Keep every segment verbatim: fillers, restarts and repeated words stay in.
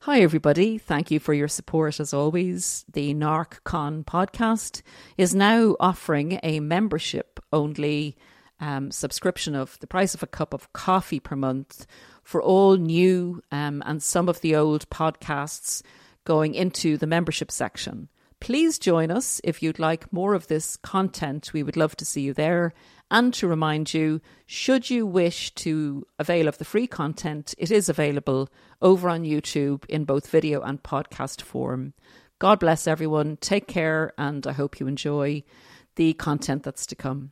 Hi everybody, thank you for your support as always. The NarcCon podcast is now offering a membership only um, subscription of the price of a cup of coffee per month for all new um, and some of the old podcasts going into the membership section. Please join us if you'd like more of this content. We would love to see you there. And to remind you, should you wish to avail of the free content, it is available over on YouTube in both video and podcast form. God bless everyone. Take care, and I hope you enjoy the content that's to come.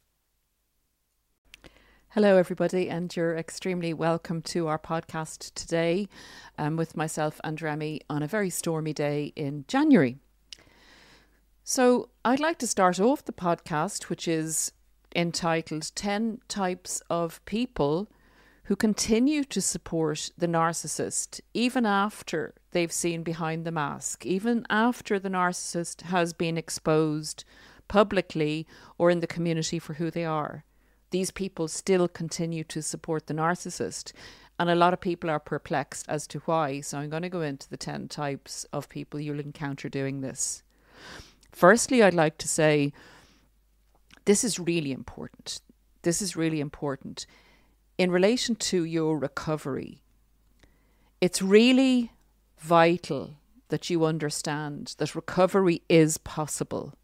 Hello, everybody, and you're extremely welcome to our podcast today um, with myself and Remy on a very stormy day in January. So I'd like to start off the podcast, which is entitled ten Types of People Who Continue to Support the Narcissist even after they've seen behind the mask, even after the narcissist has been exposed publicly or in the community for who they are. These people still continue to support the narcissist, and a lot of people are perplexed as to why. So I'm going to go into the ten types of people you'll encounter doing this. Firstly, I'd like to say this is really important. This is really important. In relation to your recovery, it's really vital that you understand that recovery is possible.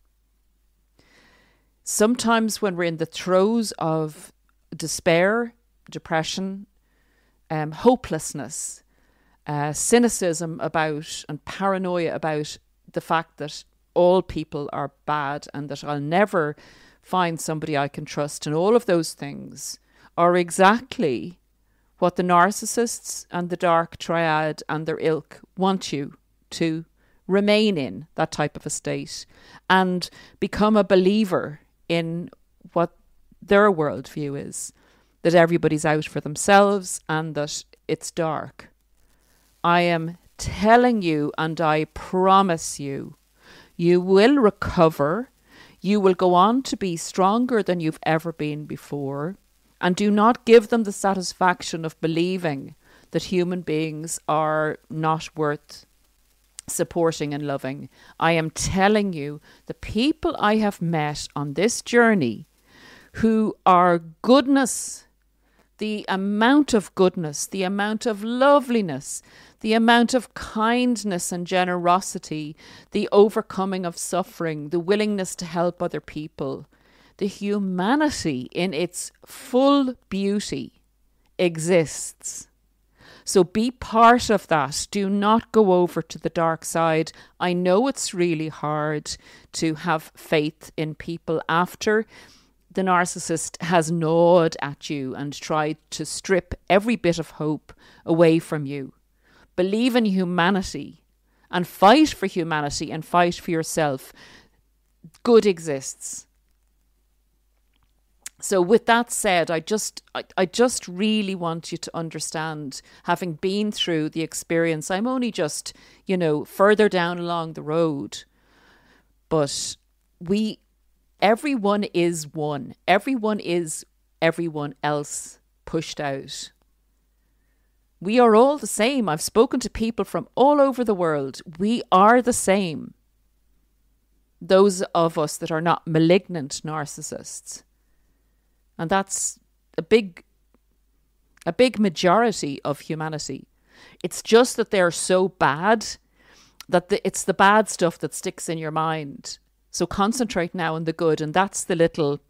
Sometimes when we're in the throes of despair, depression, um, hopelessness, uh, cynicism about and paranoia about the fact that all people are bad and that I'll never find somebody I can trust, and all of those things are exactly what the narcissists and the dark triad and their ilk want you to remain in, that type of a state, and become a believer in what their worldview is, that everybody's out for themselves and that it's dark. I am telling you, and I promise you, you will recover. You will go on to be stronger than you've ever been before. And do not give them the satisfaction of believing that human beings are not worth supporting and loving. I am telling you, the people I have met on this journey who are goodness, the amount of goodness, the amount of loveliness, the amount of kindness and generosity, the overcoming of suffering, the willingness to help other people, the humanity in its full beauty exists. So be part of that. Do not go over to the dark side. I know it's really hard to have faith in people after the narcissist has gnawed at you and tried to strip every bit of hope away from you. Believe in humanity and fight for humanity and fight for yourself. Good exists. So with that said, I just I, I just really want you to understand, having been through the experience, I'm only just, you know, further down along the road. But we, everyone is one. Everyone is everyone else pushed out. We are all the same. I've spoken to people from all over the world. We are the same. Those of us that are not malignant narcissists. And that's a big, a big majority of humanity. It's just that they're so bad that the, it's the bad stuff that sticks in your mind. So concentrate now on the good. And that's the little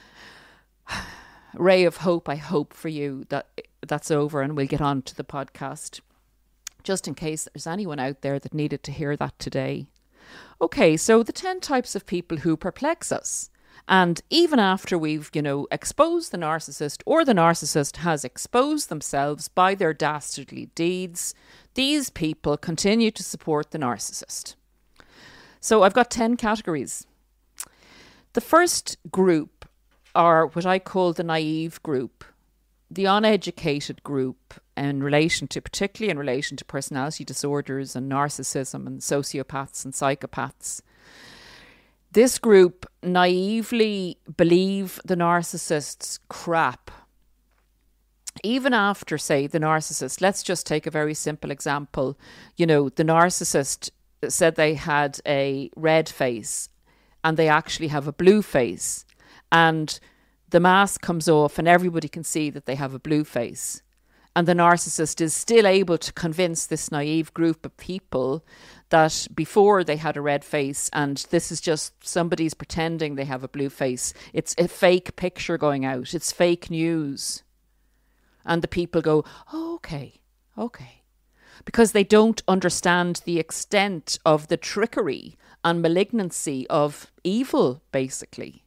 ray of hope I hope for you that that's over, and we'll get on to the podcast. Just in case there's anyone out there that needed to hear that today. Okay, so the ten types of people who perplex us. And even after we've, you know, exposed the narcissist, or the narcissist has exposed themselves by their dastardly deeds, these people continue to support the narcissist. So I've got ten categories. The first group are what I call the naive group, the uneducated group in relation to, particularly in relation to personality disorders and narcissism and sociopaths and psychopaths. This group naively believe the narcissist's crap. even after, say, the narcissist, let's just take a very simple example. You know, the narcissist said they had a red face and they actually have a blue face. And the mask comes off and everybody can see that they have a blue face. And the narcissist is still able to convince this naive group of people that before they had a red face and this is just somebody's pretending they have a blue face. It's a fake picture going out. It's fake news. And the people go, oh, okay, okay. Because they don't understand the extent of the trickery and malignancy of evil, basically.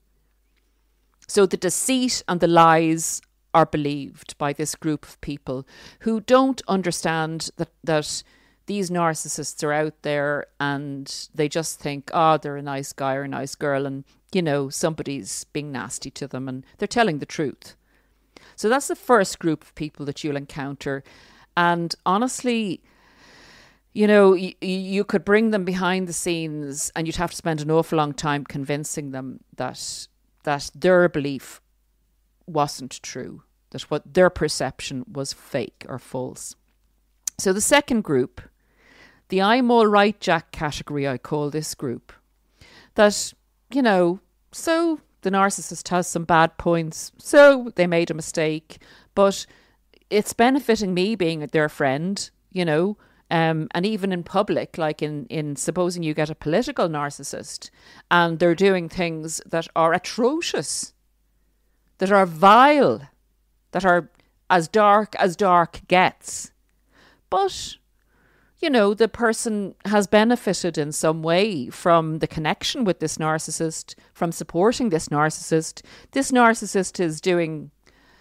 So the deceit and the lies are believed by this group of people who don't understand that, that these narcissists are out there and they just think, oh, they're a nice guy or a nice girl and, you know, somebody's being nasty to them and they're telling the truth. So that's the first group of people that you'll encounter. And honestly, you know, y- you could bring them behind the scenes and you'd have to spend an awful long time convincing them that that their belief wasn't true, that what their perception was fake or false. So the second group, the I'm all right Jack category, I call this group, that, you know, so the narcissist has some bad points, so they made a mistake, but it's benefiting me being their friend, you know, um, and even in public, like in, in supposing you get a political narcissist and they're doing things that are atrocious, that are vile, that are as dark as dark gets. But, you know, the person has benefited in some way from the connection with this narcissist, from supporting this narcissist. This narcissist is doing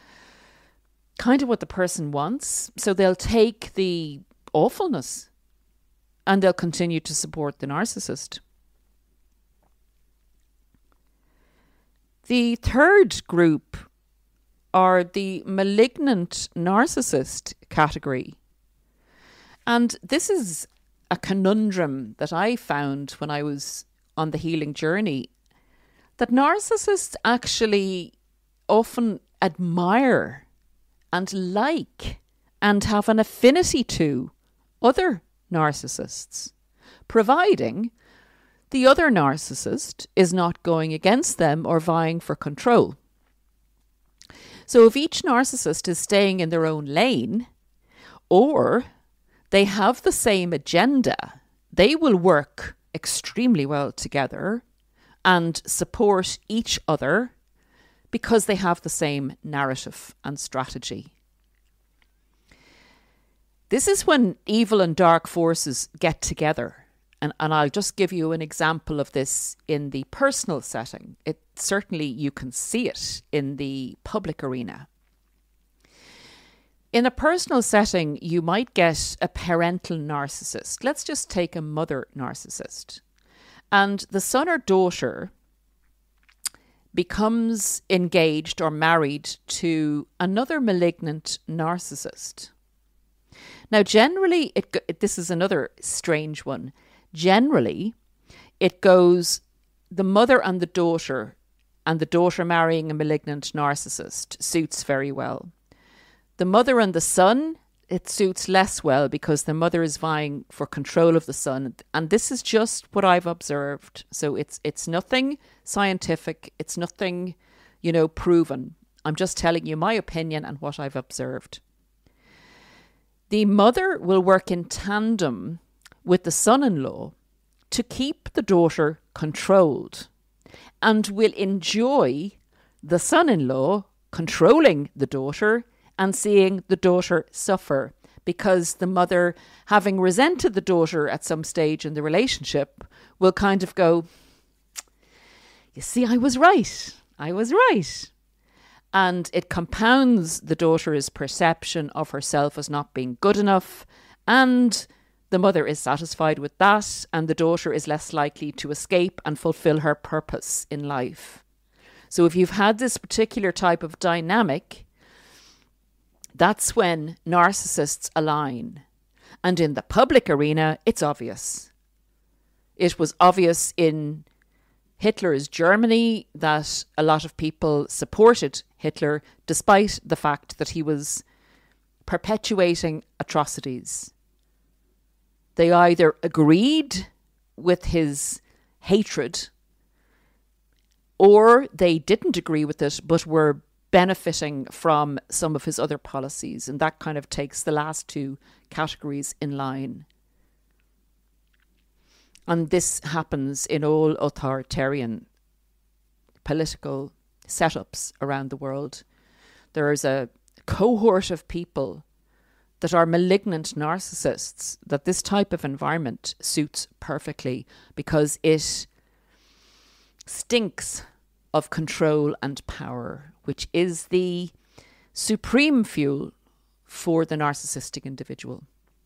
kind of what the person wants. So they'll take the awfulness and they'll continue to support the narcissist. The third group are the malignant narcissist category. And this is a conundrum that I found when I was on the healing journey, that narcissists actually often admire and like and have an affinity to other narcissists, providing the other narcissist is not going against them or vying for control. So if each narcissist is staying in their own lane, or they have the same agenda, they will work extremely well together and support each other because they have the same narrative and strategy. This is when evil and dark forces get together. And, and I'll just give you an example of this in the personal setting. It certainly you can see it in the public arena. In a personal setting, you might get a parental narcissist. Let's just take a mother narcissist. And the son or daughter becomes engaged or married to another malignant narcissist. Now, generally, it, it this is another strange one. Generally, it goes the mother and the daughter, and the daughter marrying a malignant narcissist suits very well. The mother and the son, it suits less well because the mother is vying for control of the son. And this is just what I've observed. So it's it's nothing scientific. It's nothing, you know, proven. I'm just telling you my opinion and what I've observed. The mother will work in tandem with the son-in-law to keep the daughter controlled and will enjoy the son-in-law controlling the daughter and seeing the daughter suffer, because the mother, having resented the daughter at some stage in the relationship, will kind of go, you see, I was right. I was right. And it compounds the daughter's perception of herself as not being good enough, and the mother is satisfied with that, and the daughter is less likely to escape and fulfill her purpose in life. So if you've had this particular type of dynamic, that's when narcissists align. And in the public arena, it's obvious. It was obvious in Hitler's Germany, that a lot of people supported Hitler despite the fact that he was perpetuating atrocities. They either agreed with his hatred or they didn't agree with it but were benefiting from some of his other policies. And that kind of takes the last two categories in line. And this happens in all authoritarian political setups around the world. There is a cohort of people that are malignant narcissists that this type of environment suits perfectly because it stinks of control and power, which is the supreme fuel for the narcissistic individual.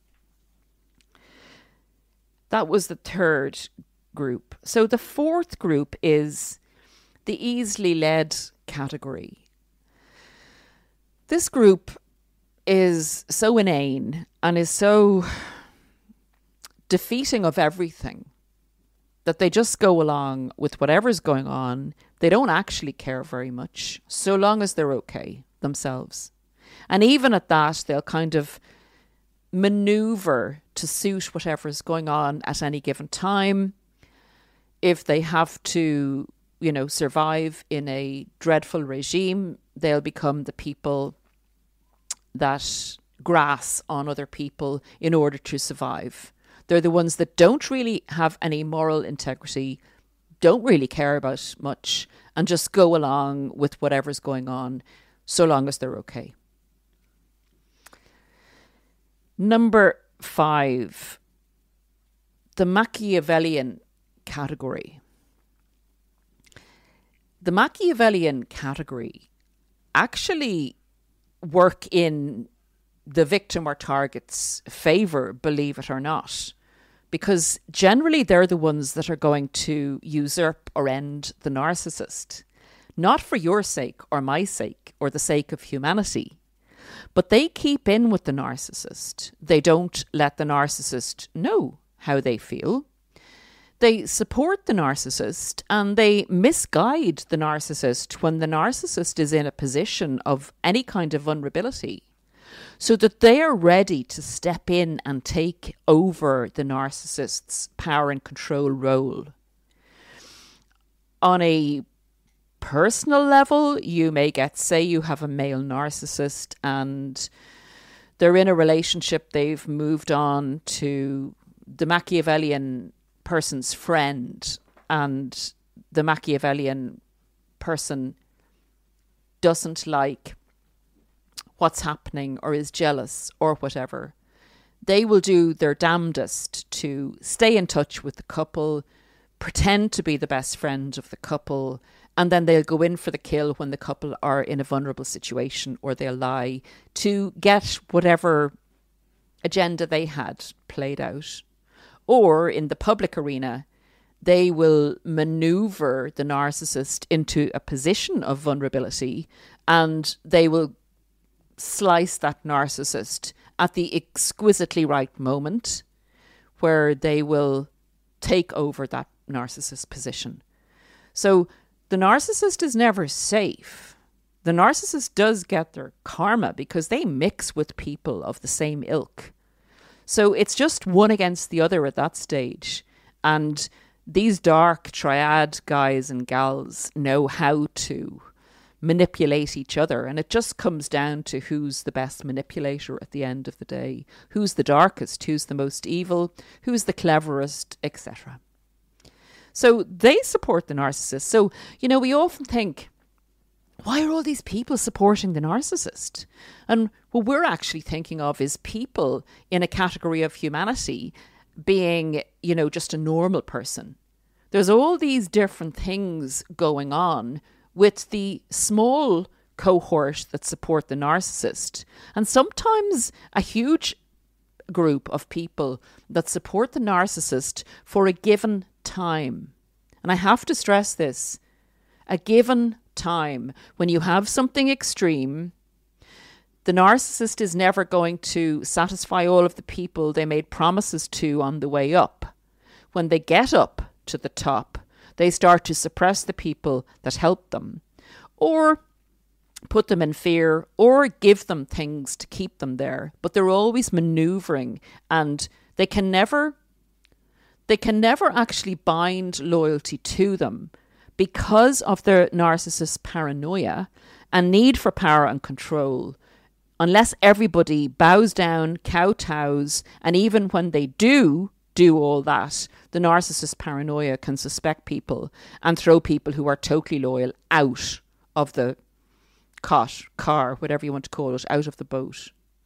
That was the third group. So the fourth group is the easily led category. This group is so inane and is so defeating of everything that they just go along with whatever's going on. They don't actually care very much, so long as they're okay themselves. And even at that, they'll kind of maneuver to suit whatever's going on at any given time. If they have to, you know, survive in a dreadful regime, they'll become the people that grass on other people in order to survive. They're the ones that don't really have any moral integrity, don't really care about much, and just go along with whatever's going on, so long as they're okay. Number five, the Machiavellian category. The Machiavellian category actually work in the victim or target's favour, believe it or not, because generally they're the ones that are going to usurp or end the narcissist, not for your sake or my sake or the sake of humanity, but they keep in with the narcissist. They don't let the narcissist know how they feel. They support the narcissist and they misguide the narcissist when the narcissist is in a position of any kind of vulnerability, so that they are ready to step in and take over the narcissist's power and control role. On a personal level, you may get, say you have a male narcissist and they're in a relationship, they've moved on to the Machiavellian person's friend, and the Machiavellian person doesn't like what's happening or is jealous or whatever. They will do their damnedest to stay in touch with the couple, pretend to be the best friend of the couple, and then they'll go in for the kill when the couple are in a vulnerable situation, or they'll lie to get whatever agenda they had played out. Or in the public arena, they will maneuver the narcissist into a position of vulnerability, and they will slice that narcissist at the exquisitely right moment where they will take over that narcissist position. So the narcissist is never safe. The narcissist does get their karma because they mix with people of the same ilk. So it's just one against the other at that stage. And these dark triad guys and gals know how to manipulate each other. And it just comes down to who's the best manipulator at the end of the day. Who's the darkest, who's the most evil, who's the cleverest, et cetera. So they support the narcissist. So, you know, we often think, why are all these people supporting the narcissist? And what we're actually thinking of is people in a category of humanity being, you know, just a normal person. There's all these different things going on with the small cohort that support the narcissist, and sometimes a huge group of people that support the narcissist for a given time. And I have to stress this, a given time. When you have something extreme, the narcissist is never going to satisfy all of the people they made promises to on the way up. When they get up to the top, They start to suppress the people that help them, or put them in fear, or give them things to keep them there. But they're always maneuvering, and they can never, they can never actually bind loyalty to them because of their narcissist paranoia and need for power and control. Unless everybody bows down, kowtows, and even when they do do all that, the narcissist paranoia can suspect people and throw people who are totally loyal out of the cot, car, whatever you want to call it, out of the boat.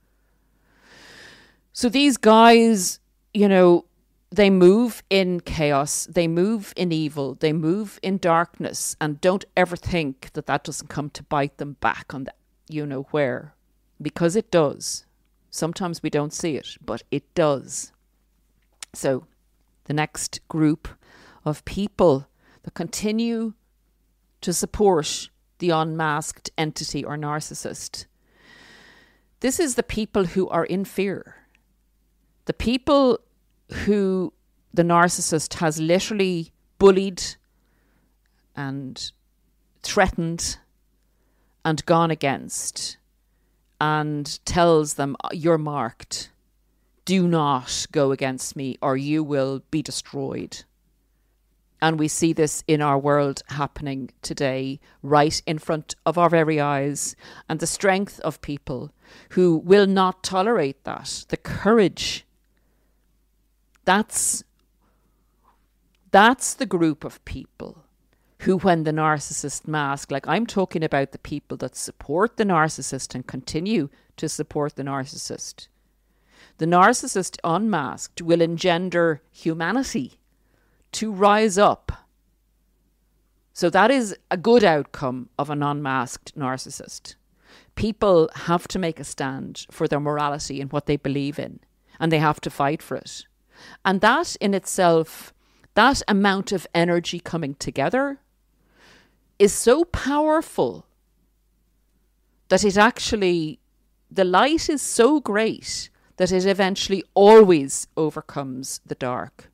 So these guys, you know, they move in chaos, they move in evil, they move in darkness, and don't ever think that that doesn't come to bite them back on the you know where. Because it does. Sometimes we don't see it, but it does. So the next group of people that continue to support the unmasked entity or narcissist, this is the people who are in fear. The people who the narcissist has literally bullied and threatened and gone against, and tells them, you're marked. Do not go against me or you will be destroyed. And we see this in our world happening today, right in front of our very eyes. And the strength of people who will not tolerate that, the courage, that's, that's the group of people who, when the narcissist mask, like I'm talking about the people that support the narcissist and continue to support the narcissist. The narcissist unmasked will engender humanity to rise up. So that is a good outcome of an unmasked narcissist. People have to make a stand for their morality and what they believe in, and they have to fight for it. And that in itself, that amount of energy coming together is so powerful that it actually, the light is so great that it eventually always overcomes the dark.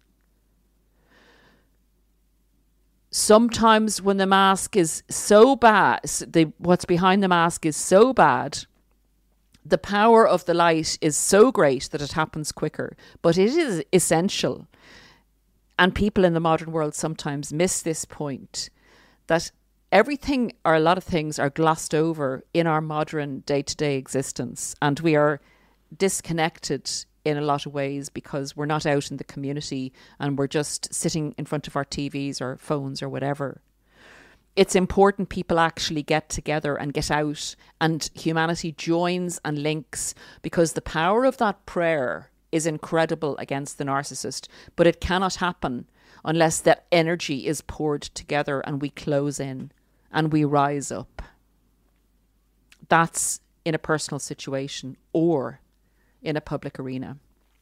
Sometimes when the mask is so bad, the, what's behind the mask is so bad, the power of the light is so great that it happens quicker. But it is essential. And people in the modern world sometimes miss this point, that everything or a lot of things are glossed over in our modern day-to-day existence, and we are disconnected in a lot of ways because we're not out in the community and we're just sitting in front of our T Vs or phones or whatever. It's important people actually get together and get out, and humanity joins and links, because the power of that prayer is incredible against the narcissist, but it cannot happen unless that energy is poured together and we close in and we rise up. That's in a personal situation or in a public arena.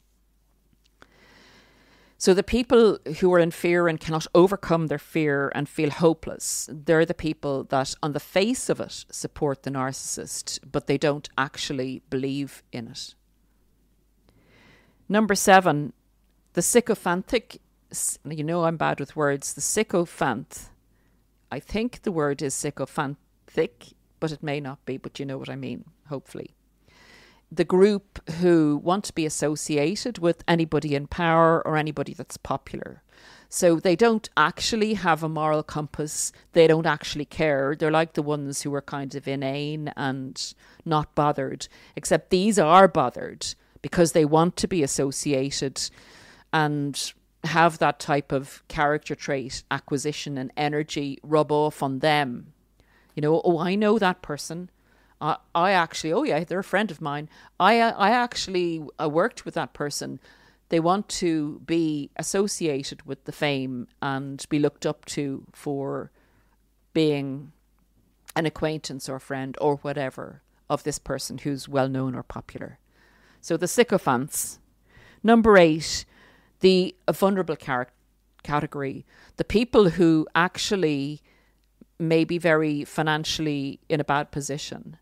So the people who are in fear and cannot overcome their fear and feel hopeless, they're the people that on the face of it support the narcissist, but they don't actually believe in it. Number seven, the sycophantic, you know I'm bad with words, the sycophant. I think the word is sycophantic, but it may not be, but you know what I mean, hopefully. The group who want to be associated with anybody in power or anybody that's popular. So they don't actually have a moral compass. They don't actually care. They're like the ones who are kind of inane and not bothered, except these are bothered because they want to be associated and have that type of character trait, acquisition and energy rub off on them. You know, oh, I know that person. I, I actually, oh yeah, they're a friend of mine. I, I actually I worked with that person. They want to be associated with the fame and be looked up to for being an acquaintance or friend or whatever of this person who's well known or popular. So the sycophants. Number eight, the vulnerable car- category. The people who actually may be very financially in a bad position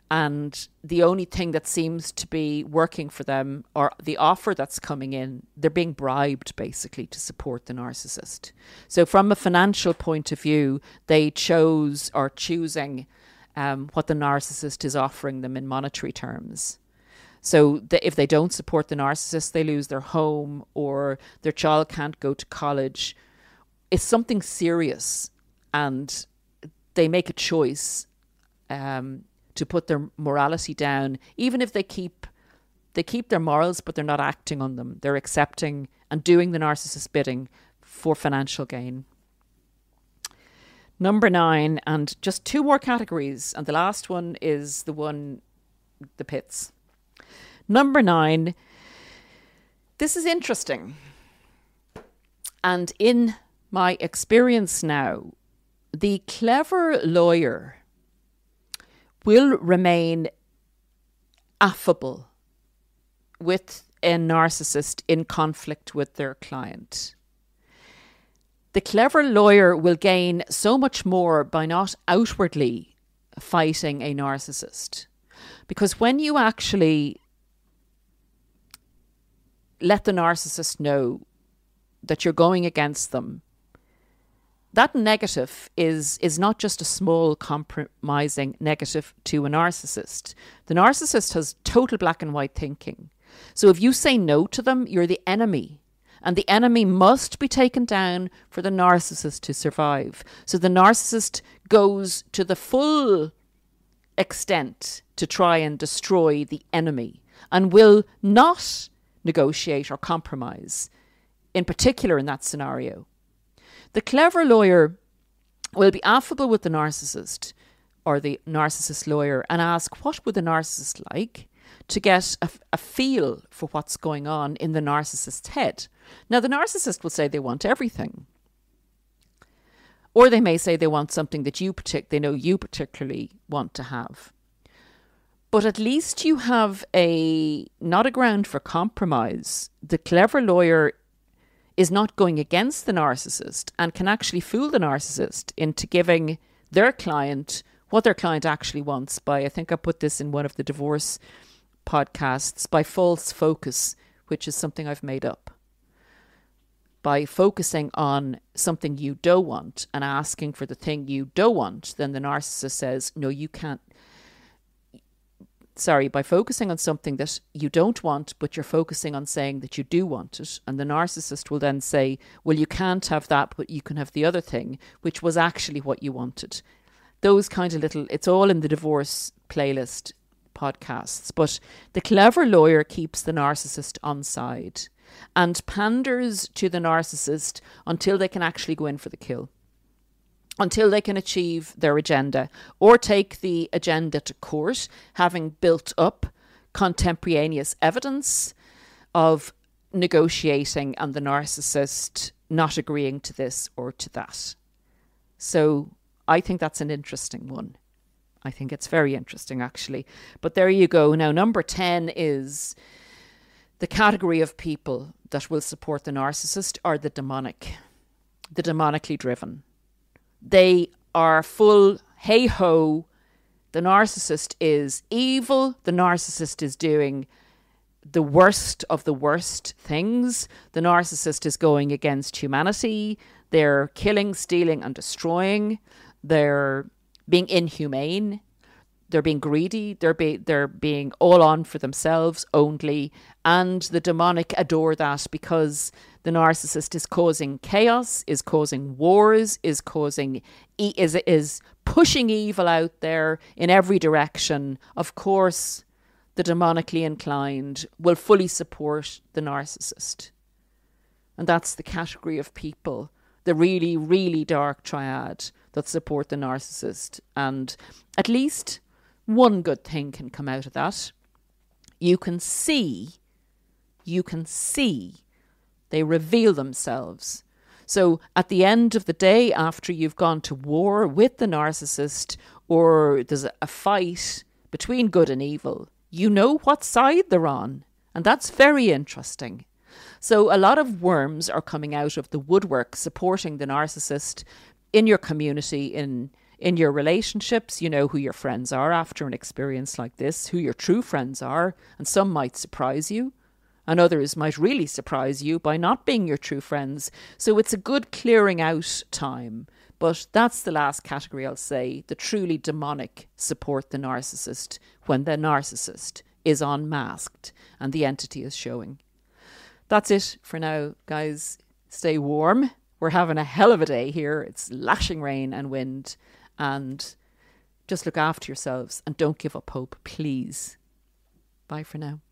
And the only thing that seems to be working for them, or the offer that's coming in, they're being bribed basically to support the narcissist. So from a financial point of view, they chose or choosing um, what the narcissist is offering them in monetary terms. So the, if they don't support the narcissist, they lose their home or their child can't go to college. It's something serious, and they make a choice um, to put their morality down, even if they keep they keep their morals, but they're not acting on them. They're accepting and doing the narcissist's bidding for financial gain. Number nine, and just two more categories, and the last one is the one, the pits. Number nine, this is interesting. And in my experience now, the clever lawyer will remain affable with a narcissist in conflict with their client. The clever lawyer will gain so much more by not outwardly fighting a narcissist. Because when you actually let the narcissist know that you're going against them, that negative is is not just a small compromising negative to a narcissist. The narcissist has total black and white thinking. So if you say no to them, you're the enemy. And the enemy must be taken down for the narcissist to survive. So the narcissist goes to the full extent to try and destroy the enemy and will not negotiate or compromise, in particular in that scenario. The clever lawyer will be affable with the narcissist or the narcissist lawyer and ask, what would the narcissist like, to get a, a feel for what's going on in the narcissist's head. Now, the narcissist will say they want everything. Or they may say they want something that you partic- they know you particularly want to have. But at least you have a not a ground for compromise. The clever lawyer is not going against the narcissist and can actually fool the narcissist into giving their client what their client actually wants by, I think I put this in one of the divorce podcasts, by false focus, which is something I've made up. By focusing on something you don't want and asking for the thing you don't want, then the narcissist says, no, you can't. Sorry, by focusing on something that you don't want, but you're focusing on saying that you do want it. And the narcissist will then say, well, you can't have that, but you can have the other thing, which was actually what you wanted. Those kind of little, it's all in the divorce playlist podcasts. But the clever lawyer keeps the narcissist on side and panders to the narcissist until they can actually go in for the kill. Until they can achieve their agenda or take the agenda to court, having built up contemporaneous evidence of negotiating and the narcissist not agreeing to this or to that. So I think that's an interesting one. I think it's very interesting, actually. But there you go. Now, number ten is the category of people that will support the narcissist are the demonic, the demonically driven. They are full, hey-ho, the narcissist is evil, the narcissist is doing the worst of the worst things, the narcissist is going against humanity, they're killing, stealing and destroying, they're being inhumane, they're being greedy, they're, be, they're being all on for themselves only, and the demonic adore that because the narcissist is causing chaos, is causing wars, is causing is is pushing evil out there in every direction. Of course, the demonically inclined will fully support the narcissist. And that's the category of people, the really, really dark triad that support the narcissist. And at least one good thing can come out of that. You can see, you can see they reveal themselves. So at the end of the day, after you've gone to war with the narcissist or there's a fight between good and evil, you know what side they're on. And that's very interesting. So a lot of worms are coming out of the woodwork supporting the narcissist in your community, in In your relationships, you know who your friends are after an experience like this, who your true friends are, and some might surprise you, and others might really surprise you by not being your true friends. So it's a good clearing out time. But that's the last category I'll say. The truly demonic support the narcissist when the narcissist is unmasked and the entity is showing. That's it for now, guys. Stay warm. We're having a hell of a day here. It's lashing rain and wind. And just look after yourselves and don't give up hope, please. Bye for now.